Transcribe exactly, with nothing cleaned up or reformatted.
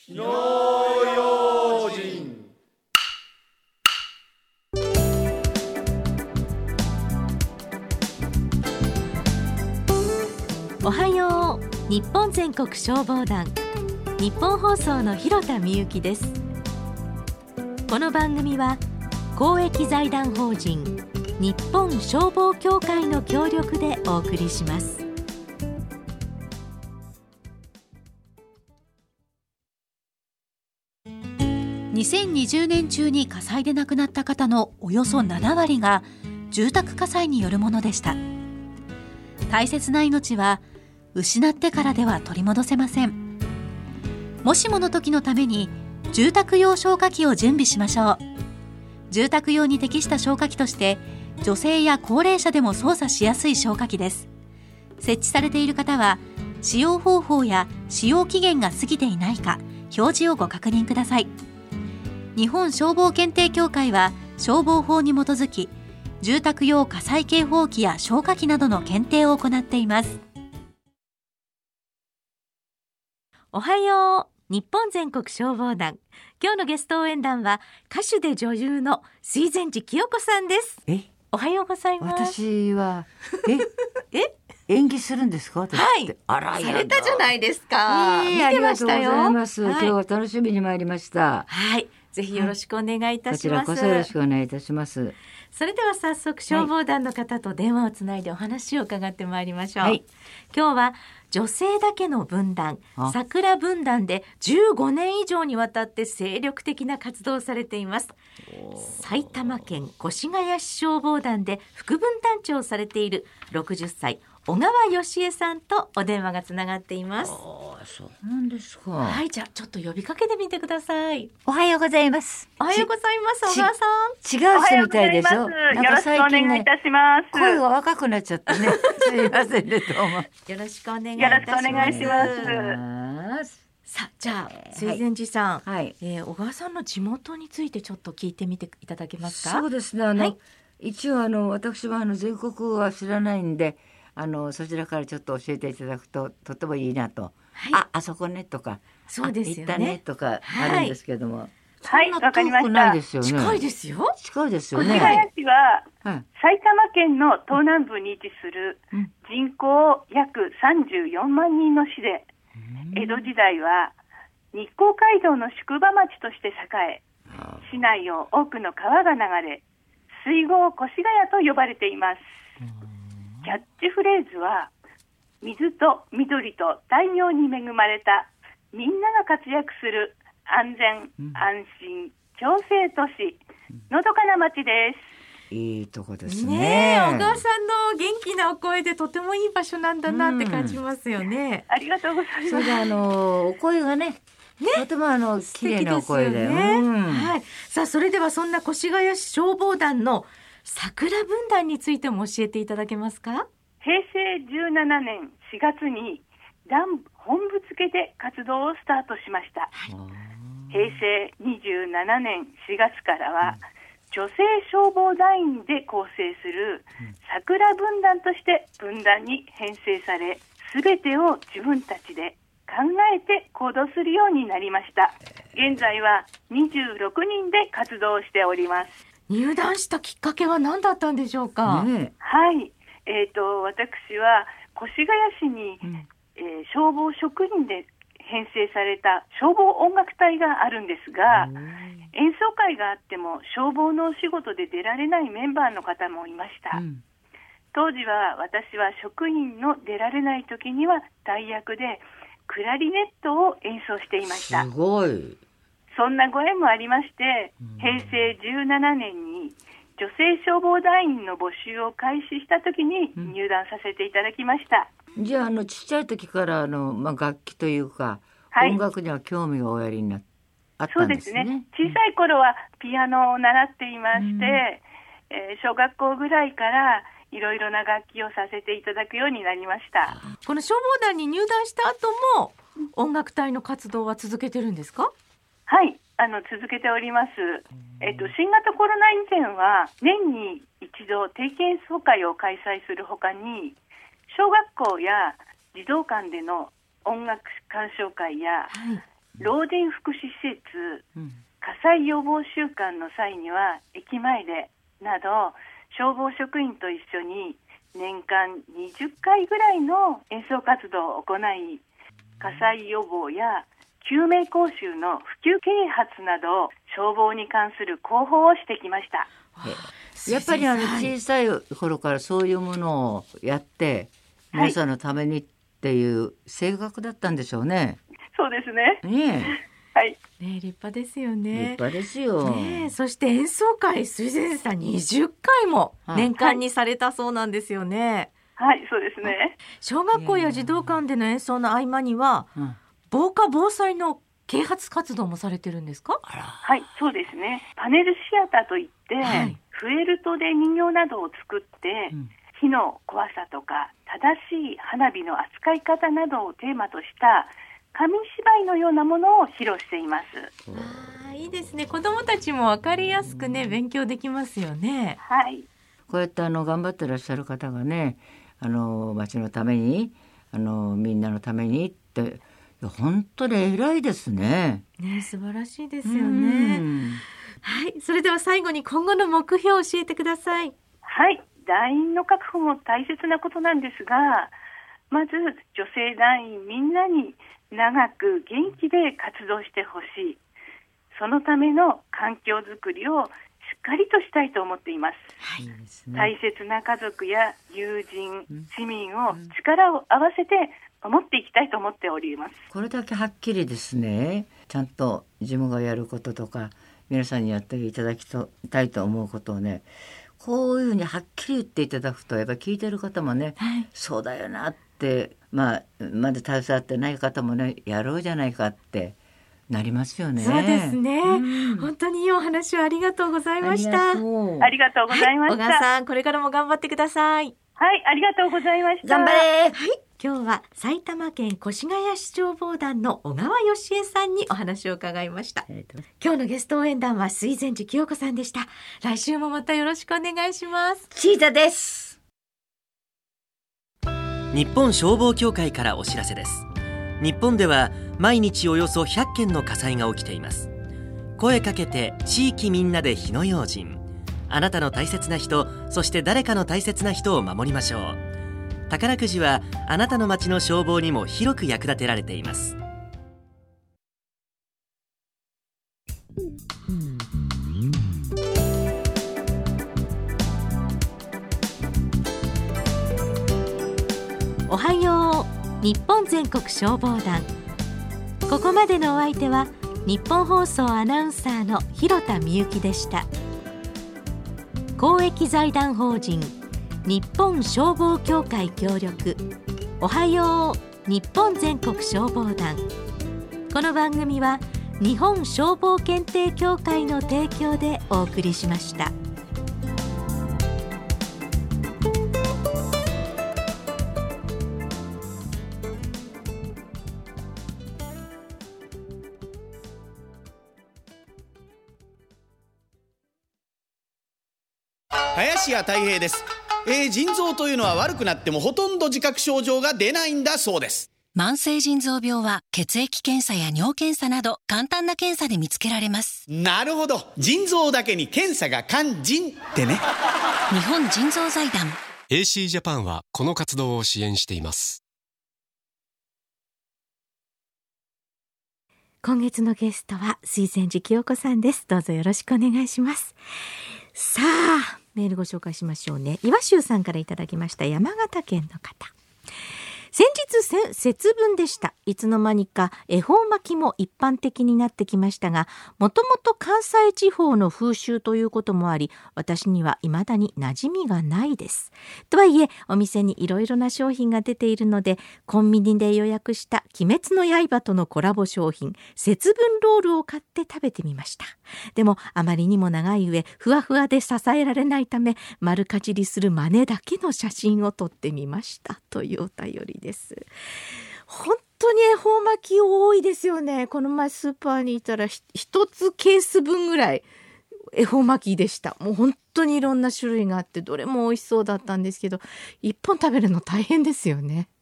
火の用心。 おはよう。日本全国消防団、日本放送の広田美由です。この番組は公益財団法人日本消防協会の協力でお送りします。にせんにじゅうねん中に火災で亡くなった方のおよそななわりが住宅火災によるものでした。大切な命は失ってからでは取り戻せません。もしもの時のために住宅用消火器を準備しましょう。住宅用に適した消火器として女性や高齢者でも操作しやすい消火器です。設置されている方は使用方法や使用期限が過ぎていないか表示をご確認ください。日本消防検定協会は消防法に基づき住宅用火災警報器や消火器などの検定を行っています。おはよう。日本全国消防団、今日のゲスト応援団は歌手で女優の水前寺清子さんです。 え、 おはようございます。 私はええ演技するんですか？はい、あら、 されたじゃないですか。 えー、 見てましたよ。 ありがとうございます、 はい、 今日は楽しみに参りました。 はい、ぜひよろしくお願いいたします。 はい、こちらこそよろしくお願いいたします。 それでは早速消防団の方と電話をつないでお話を伺ってまいりましょう。はい、今日は女性だけの分団、桜分団でじゅうごねん以上にわたって精力的な活動をされています。埼玉県越谷市消防団で副分団長をされているろくじゅっさい小川芳恵さんとお電話がつながっています。 あ、そうなんですか。 はい、じゃあちょっと呼びかけてみてください。 おはようございます。 おはようございます。小川さん、 違う人みたいでしょ。 なんか最近、ね、よろしくお願いいたします。 声が若くなっちゃってねすいませんね、どうもよろしくお願いいたします。 よろしくお願いします。 さあ、じゃあ水前寺さん、 はい、 えー、小川さんの地元についてちょっと聞いてみていただけますか？ そうですね、あの、はい、一応あの私はあの全国は知らないんで、あのそちらからちょっと教えていただくととてもいいなと、はい、あ、あそこねとか、 そうですよね、 行ったねとかあるんですけども、 はい、わかりました。 ないですよね。 近いですよ。 近いですよね。 越谷市は、はい、埼玉県の東南部に位置する人口約さんじゅうよんまんにんの市で、江戸時代は日光街道の宿場町として栄え、市内を多くの川が流れ、水郷越谷と呼ばれています。キャッチフレーズは、水と緑と太陽に恵まれたみんなが活躍する安全、うん、安心、共生都市、のどかな町です。 いいとこですね。 ねえ、小川さんの元気なお声でとてもいい場所なんだなって感じますよね。 うん、ありがとうございます。 それであのお声がね、ね、とてもあの綺麗なお声で、 ね、うん、はい。さあ、それではそんな越谷市消防団の桜分団についても教えていただけますか？ へいせいじゅうななねんしがつに団本部付けで活動をスタートしました。はい、へいせいにじゅうななねんしがつからは、うん、女性消防団員で構成する桜分団として分団に編成され、すべてを自分たちで考えて行動するようになりました。現在はにじゅうろくにんで活動しております。 入団したきっかけは何だったんでしょうか？ ね、はい、えーと、私は越谷市に、うん、えー、消防職員で編成された消防音楽隊があるんですが、演奏会があっても消防のお仕事で出られないメンバーの方もいました。うん、当時は私は職員の出られない時には代役でクラリネットを演奏していました。 すごい。 そんなご縁もありまして、へいせいじゅうななねんに女性消防団員の募集を開始した時に入団させていただきました。 うん、じゃあ、あのちっちゃい時からあの、まあ、楽器というか、はい、音楽には興味がおありになあったんですね。 そうですね。小さい頃はピアノを習っていまして、うん、えー、小学校ぐらいからいろいろな楽器をさせていただくようになりました。 この消防団に入団した後も音楽隊の活動は続けてるんですか？ はい、あの続けております。えっと、新型コロナ以前は年に一度定期演奏会を開催するほかに、小学校や児童館での音楽鑑賞会や、はい、 老人福祉施設、 うん、 火災予防週間の際には駅前でなど消防職員と一緒に年間にじゅっかいぐらいの演奏活動を行い、火災予防や救命講習の普及啓発など消防に関する広報をしてきました。 やっぱりあの小さい頃からそういうものをやって皆さんのためにっていう性格だったんでしょうね。 そうですね。 ねえ、はい。 ね、立派ですよね。 立派ですよ。 ね、そして演奏会、水先生さんにじゅっかいも年間にされたそうなんですよね。 はい、はい、そうですね。 小学校や児童館での演奏の合間には、うん、防火防災の啓発活動もされてるんですか？ はい、そうですね。パネルシアターといって、はい、フェルトで人形などを作って、うん、火の怖さとか正しい花火の扱い方などをテーマとした紙芝居のようなものを披露しています。 あ、いいですね。子どもたちも分かりやすくね、勉強できますよね。 はい。 こうやってあの頑張ってらっしゃる方がね、あの町のために、あのみんなのためにって、本当に偉いですね。 ね、素晴らしいですよね。はい、それでは最後に今後の目標を教えてください。 はい、団員の確保も大切なことなんですが、まず女性団員みんなに長く元気で活動してほしい。そのための環境づくりをしっかりとしたいと思っています。はい、大切な家族や友人、市民を力を合わせて守っていきたいと思っております。 これだけはっきりですね、ちゃんと自分がやることとか皆さんにやっていただきたいと思うことをね、こういうふうにはっきり言っていただくと、やっぱり聞いてる方もね、はい、そうだよなって、まあ、まだ携わってない方もね、やろうじゃないかってなりますよね。 そうですね、うん、本当にいいお話をありがとうございました。 ありがとうございました。 はい、小川さん、これからも頑張ってください。 はい、ありがとうございました。 頑張れ。 はい、今日は埼玉県越谷市消防団の小川義恵さんにお話を伺いました。今日のゲスト応援団は水前寺清子さんでした。来週もまたよろしくお願いします。 チータです。 日本消防協会からお知らせです。日本では毎日およそひゃっけんの火災が起きています。声かけて地域みんなで火の用心。あなたの大切な人、そして誰かの大切な人を守りましょう。宝くじはあなたの町の消防にも広く役立てられています。 おはよう日本全国消防団。ここまでのお相手は日本放送アナウンサーの広田みゆきでした。公益財団法人日本消防協会協力、おはよう日本全国消防団。この番組は日本消防検定協会の提供でお送りしました。 林家たい平です。えー、腎臓というのは悪くなってもほとんど自覚症状が出ないんだそうです。 慢性腎臓病は血液検査や尿検査など簡単な検査で見つけられます。 なるほど、腎臓だけに検査が肝腎ってね。 日本腎臓財団エーシー ジャパンはこの活動を支援しています。 今月のゲストは水前寺清子さんです。どうぞよろしくお願いします。さあ、メールご紹介しましょうね。岩州さんからいただきました。山形県の方。先日節分でした。いつの間にか恵方巻きも一般的になってきましたが、もともと関西地方の風習ということもあり、私には未だに馴染みがないです。とはいえ、お店にいろいろな商品が出ているので、コンビニで予約した鬼滅の刃とのコラボ商品、節分ロールを買って食べてみました。でも、あまりにも長い上、ふわふわで支えられないため、丸かじりする真似だけの写真を撮ってみました。というお便りです。本当に恵方巻き多いですよね。この前スーパーにいたら一つケース分ぐらい恵方巻きでした。もう本当にいろんな種類があってどれも美味しそうだったんですけど、一本食べるの大変ですよね。